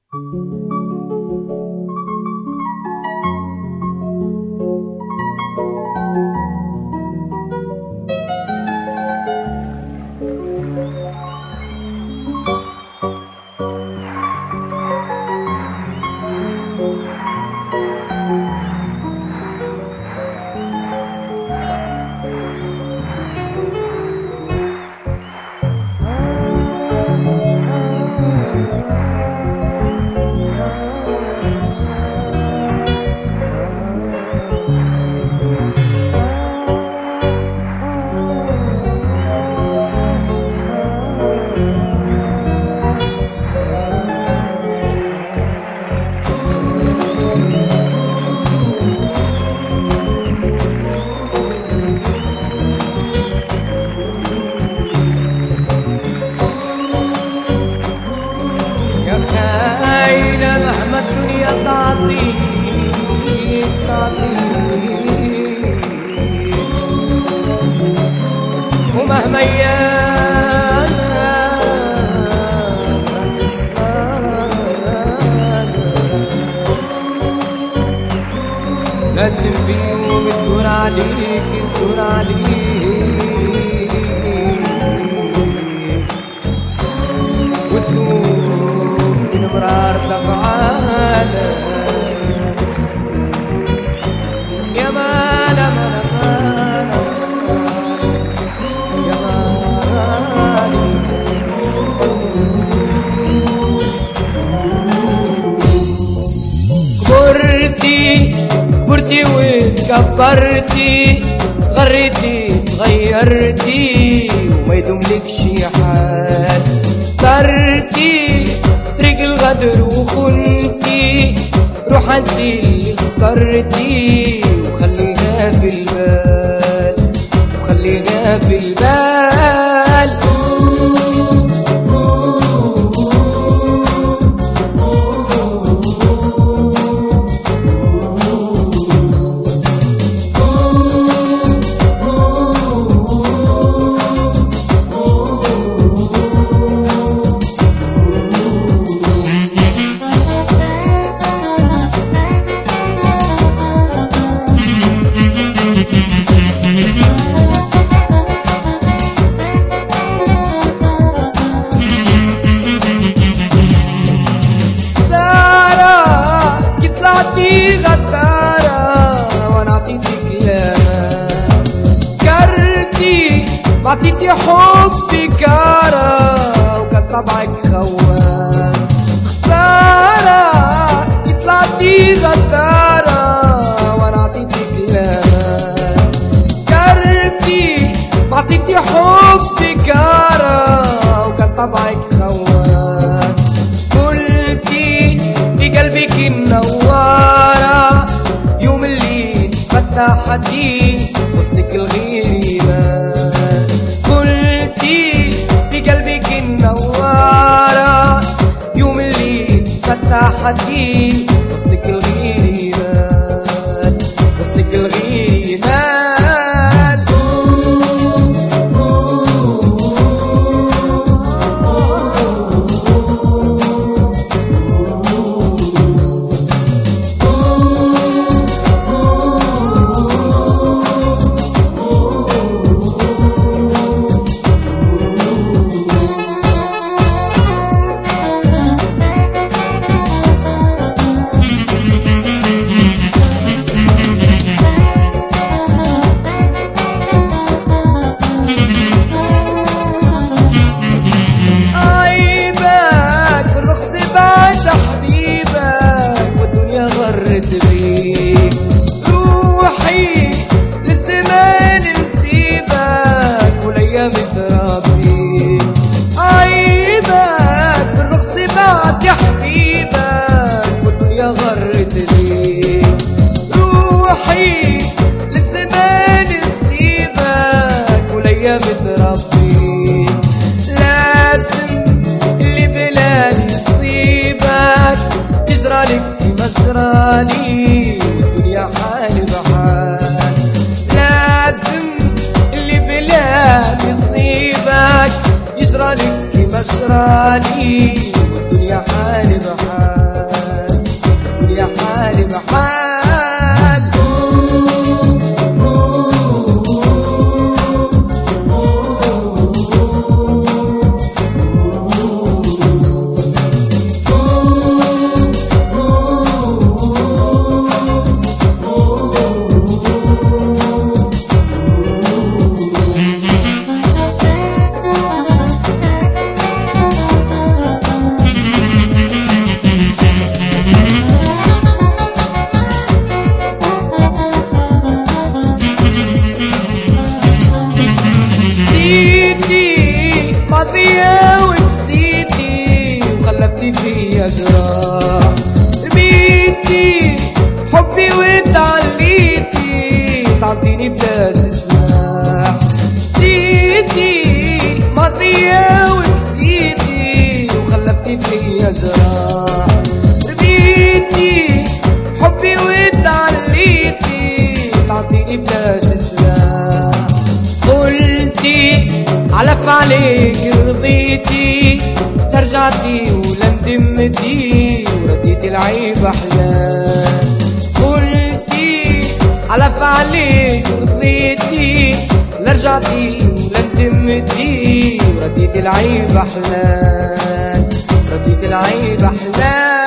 مهما الدنيا تعطي ومهما ايام لازم في يوم تدور عليك وتذوق من مرارة أفعالك يا مالا يا مالي كبرتي واتكبرتي غريتي تغيرتي وما يدوملك شي حال اخترتي طريق الغدر وخنتي روح انتي اللي خسرتي وخلينا في البال بعطيتي حبي كارا وكان طبعك خوان خسارة طلعتي غدارة وانا عطيتك كلام كرتي بعطيتي حبي كارا وكان طبعك خوان قلتي في قلبك النوارة يوم اللي فتحتي حسنك الغيبة قلبك النوارة يوم اللي فتحتي حسنك الغيبان حسنك الغيبان روحي للزمان نسيبك والايام ترابيك عيبك بالرخص بعد يا حبيبك والدنيا غرتني روحي للزمان نسيبك والايام ترابيك لازم اللي بلاد يصيبك يجرالك مجراني والدنيا حال بحال لازم اللي بلاد يصيبك يجرالك مجراني والدنيا حال بحال فيا جراح. رميتي حبي وتعليتي تعطيني بلاش سلاح. نسيتي ماضية ونسيتي وخلفتي فيا جراح. رميتي حبي وتعليتي تعطيني بلاش سلاح. قلتي علف عليك رضيتي لا رجعتي ولا ندمتي ورديتي العيب احلام. قلتي علف عليك رضيتي لا رجعتي ولا ندمتي ورديتي العيب احلام. رديتي العيب احلام.